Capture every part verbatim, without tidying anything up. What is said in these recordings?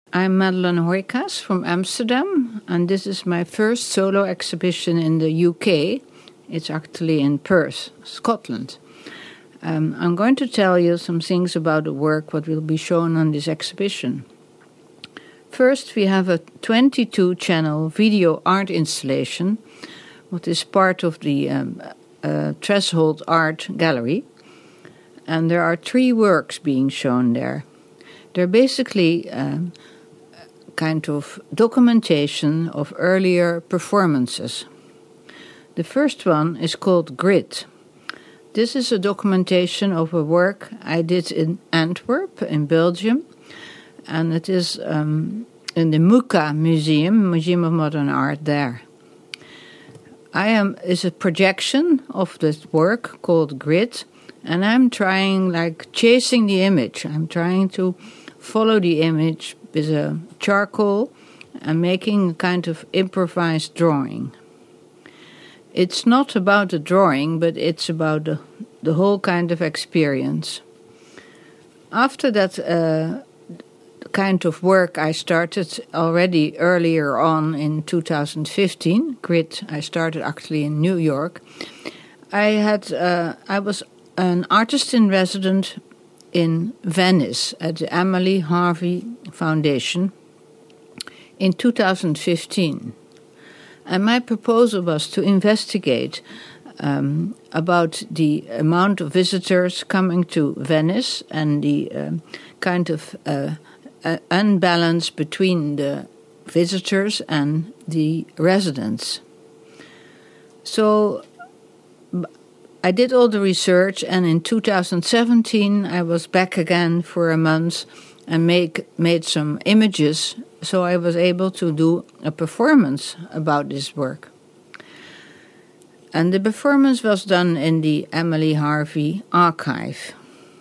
I'm Madeleine Hoykas from Amsterdam, and this is my first solo exhibition in the U K. It's actually in Perth, Scotland. Um, I'm going to tell you some things about the work what will be shown on this exhibition. First, we have a twenty-two channel video art installation, what is part of the um, uh, Threshold Art Gallery, and there are three works being shown there. They're basically um, kind of documentation of earlier performances. The first one is called Grit. This is a documentation of a work I did in Antwerp, in Belgium, and it is um, in the M U C A Museum, Museum of Modern Art there. I am is a projection of this work called Grit, and I'm trying, like, chasing the image. I'm trying to follow the image with a charcoal and making a kind of improvised drawing. It's not about the drawing, but it's about the, the whole kind of experience. After that uh, kind of work I started already earlier on in two thousand fifteen, Grit, I started actually in New York. I had uh, I was an artist in residence in Venice at the Emily Harvey Foundation in two thousand fifteen. And my proposal was to investigate um, about the amount of visitors coming to Venice and the um, kind of uh, uh, unbalance between the visitors and the residents. So I did all the research, and in two thousand seventeen I was back again for a month and make, made some images, so I was able to do a performance about this work. And the performance was done in the Emily Harvey archive.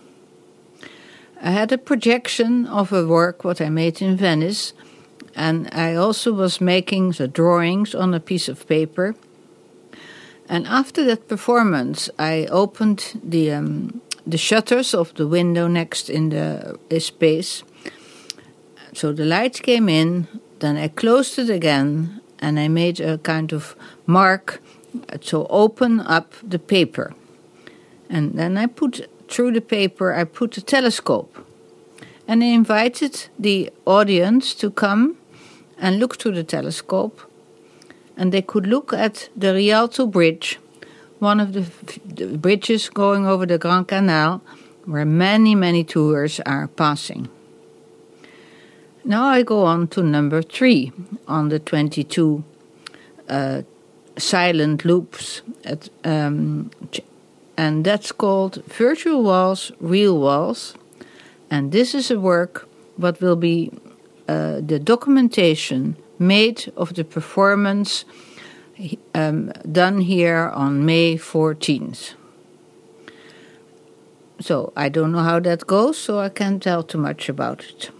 I had a projection of a work what I made in Venice, and I also was making the drawings on a piece of paper. And after that performance, I opened the um, the shutters of the window next in the uh, space. So the light came in, then I closed it again, and I made a kind of mark to open up the paper. And then I put, through the paper, I put a telescope. And I invited the audience to come and look through the telescope. And they could look at the Rialto Bridge, one of the, the bridges going over the Grand Canal, where many, many tours are passing. Now I go on to number three on the twenty-two uh, silent loops, at, um, and that's called Virtual Walls, Real Walls. And this is a work what will be uh, the documentation made of the performance um, done here on May fourteenth. So I don't know how that goes, so I can't tell too much about it.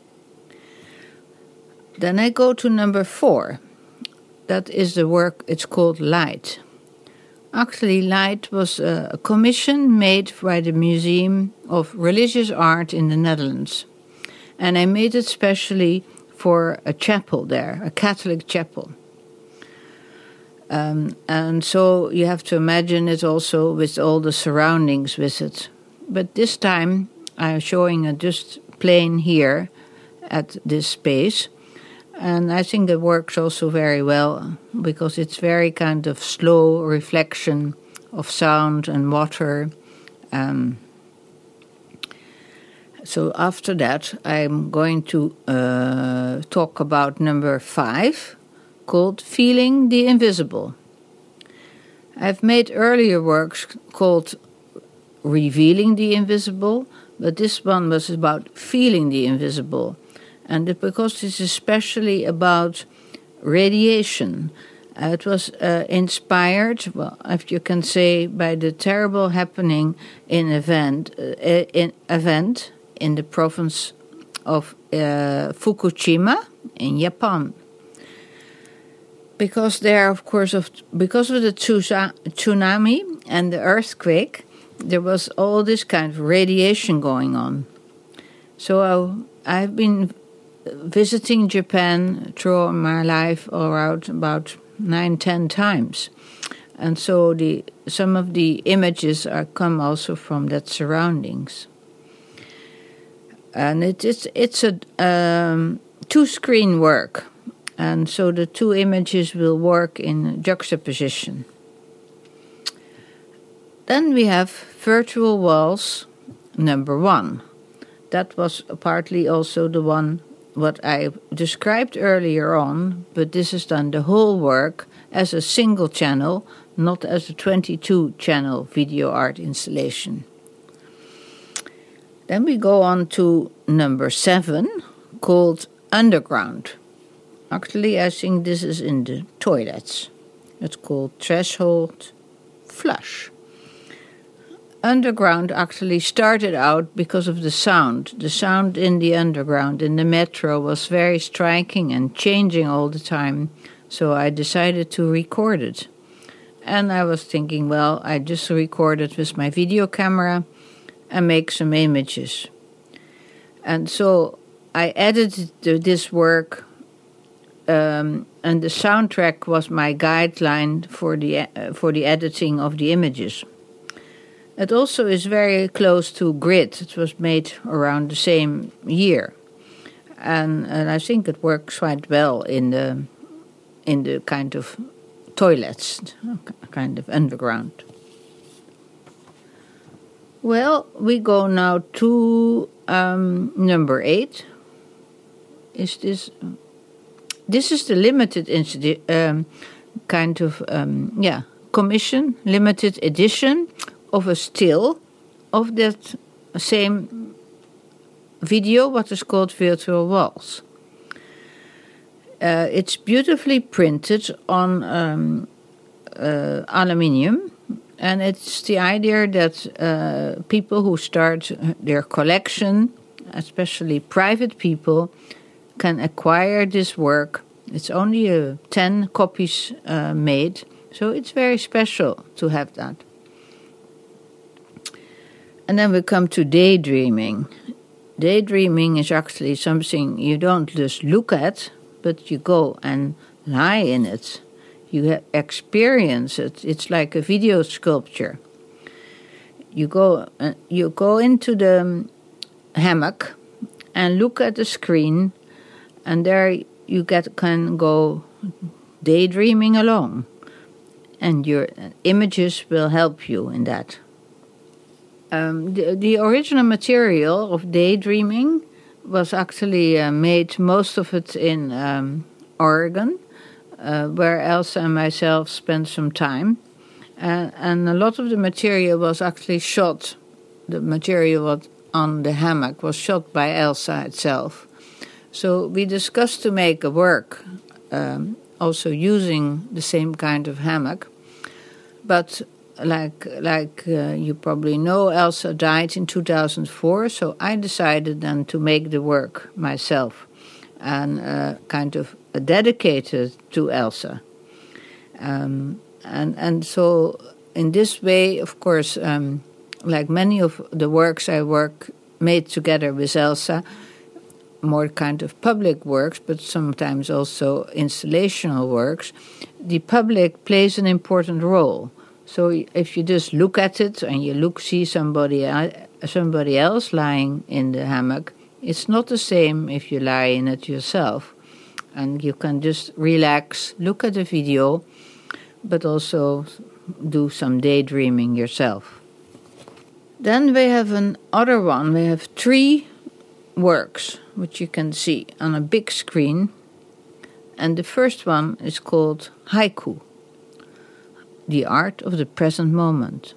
Then I go to number four. That is the work, it's called Light. Actually, Light was a, a commission made by the Museum of Religious Art in the Netherlands. And I made it specially for a chapel there, a Catholic chapel. Um, and so you have to imagine it also with all the surroundings with it. But this time I'm showing a just plain here at this space. And I think it works also very well because it's very kind of slow reflection of sound and water. Um, so after that, I'm going to uh, talk about number five, called Feeling the Invisible. I've made earlier works called Revealing the Invisible, but this one was about feeling the invisible. And it, because it's especially about radiation, uh, it was uh, inspired, well, if you can say, by the terrible happening in event uh, in event in the province of uh, Fukushima in Japan. Because there, of course, of because of the tsunami and the earthquake, there was all this kind of radiation going on. So I, I've been visiting Japan throughout my life around about nine, ten times. And so the some of the images are come also from that surroundings. And it is it's a um, two-screen work. And so the two images will work in juxtaposition. Then we have virtual walls number one. That was partly also the one what I described earlier on, but this is done the whole work as a single channel, not as a twenty-two channel video art installation. Then we go on to number seven, called Underground. Actually, I think this is in the toilets. It's called Threshold Flush. Underground actually started out because of the sound. The sound in the underground, in the metro, was very striking and changing all the time. So I decided to record it. And I was thinking, well, I just record it with my video camera and make some images. And so I edited this work, um, and the soundtrack was my guideline for the uh, for the editing of the images. It also is very close to Grid. It was made around the same year, and and I think it works quite well in the in the kind of toilets, kind of underground. Well, we go now to um, number eight. Is this? This is the limited insti- um, kind of um, yeah commission, limited edition of a still of that same video, what is called Virtual Walls. Uh, it's beautifully printed on um, uh, aluminium, and it's the idea that uh, people who start their collection, especially private people, can acquire this work. It's only uh, ten copies uh, made, so it's very special to have that. And then we come to daydreaming. Daydreaming is actually something you don't just look at, but you go and lie in it. You experience it. It's like a video sculpture. You go, uh, you go into the hammock and look at the screen, and there you get can go daydreaming along, and your images will help you in that. Um, the, the original material of daydreaming was actually uh, made, most of it in um, Oregon, uh, where Elsa and myself spent some time. Uh, and a lot of the material was actually shot. The material on the hammock was shot by Elsa itself. So we discussed to make a work um, also using the same kind of hammock. But like like uh, you probably know, Elsa died in two thousand four, so I decided then to make the work myself and uh, kind of dedicated to Elsa. Um, and, and so in this way, of course, um, like many of the works I work made together with Elsa, more kind of public works, but sometimes also installational works, the public plays an important role. So if you just look at it and you look see somebody somebody else lying in the hammock, it's not the same if you lie in it yourself. And you can just relax, look at the video, but also do some daydreaming yourself. Then we have another one. We have three works, which you can see on a big screen. And the first one is called Haiku, the art of the present moment.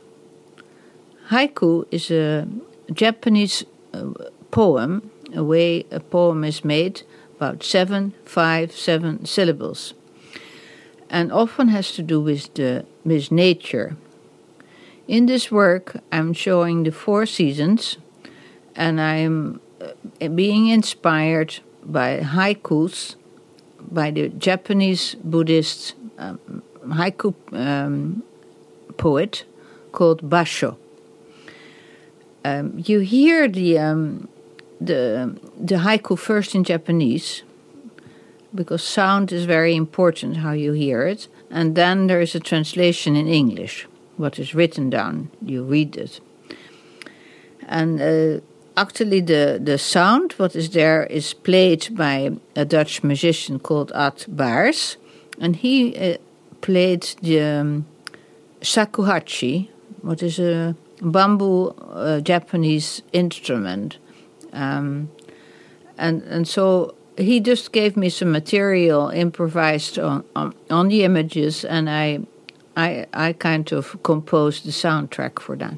Haiku is a Japanese uh, poem, a way a poem is made, about seven, five, seven syllables, and often has to do with the with nature. In this work, I'm showing the four seasons, and I'm uh, being inspired by haikus by the Japanese Buddhist um, haiku um, poet called Basho. Um, you hear the um, the the haiku first in Japanese, because sound is very important, how you hear it, and then there is a translation in English. What is written down, you read it. And uh, actually the, the sound, what is there, is played by a Dutch musician called Ad Baars, and he uh, played the um, shakuhachi, what is a bamboo uh, Japanese instrument. Um, and and so he just gave me some material improvised on, on, on the images, and I, I, I kind of composed the soundtrack for that.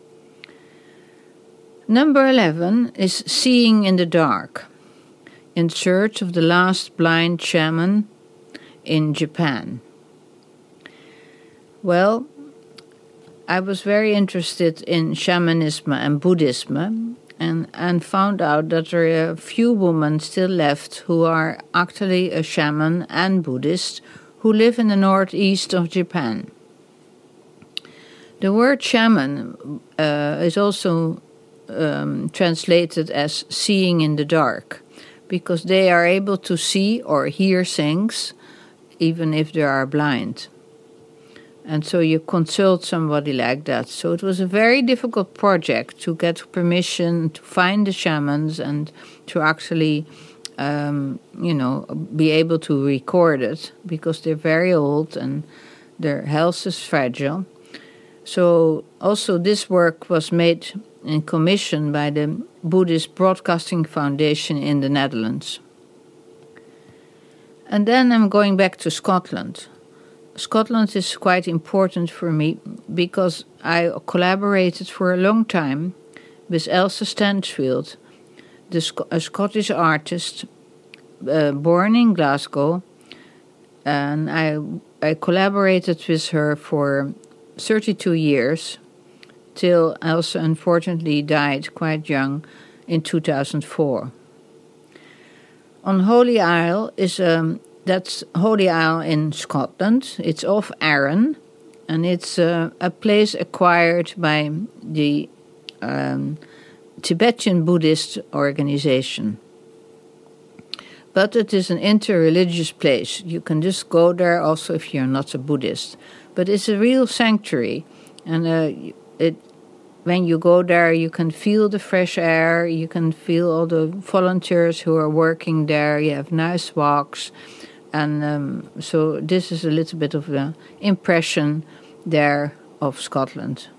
Number eleven is Seeing in the Dark, in search of the last blind shaman in Japan. Well, I was very interested in shamanism and Buddhism, and, and found out that there are a few women still left who are actually a shaman and Buddhist who live in the northeast of Japan. The word shaman uh, is also um, translated as seeing in the dark, because they are able to see or hear things even if they are blind. And so you consult somebody like that. So it was a very difficult project to get permission to find the shamans and to actually, um, you know, be able to record it, because they're very old and their health is fragile. So also this work was made in commission by the Buddhist Broadcasting Foundation in the Netherlands. And then I'm going back to Scotland. Scotland is quite important for me because I collaborated for a long time with Elsa Stansfield, the Sc- a Scottish artist uh, born in Glasgow, and I I collaborated with her for thirty-two years, till Elsa unfortunately died quite young in two thousand four. On Holy Isle is um, that's Holy Isle in Scotland. It's off Arran, and it's uh, a place acquired by the um, Tibetan Buddhist organization. But it is an inter-religious place. You can just go there also if you're not a Buddhist. But it's a real sanctuary, and uh, it when you go there, you can feel the fresh air, you can feel all the volunteers who are working there, you have nice walks. And um, so this is a little bit of an impression there of Scotland.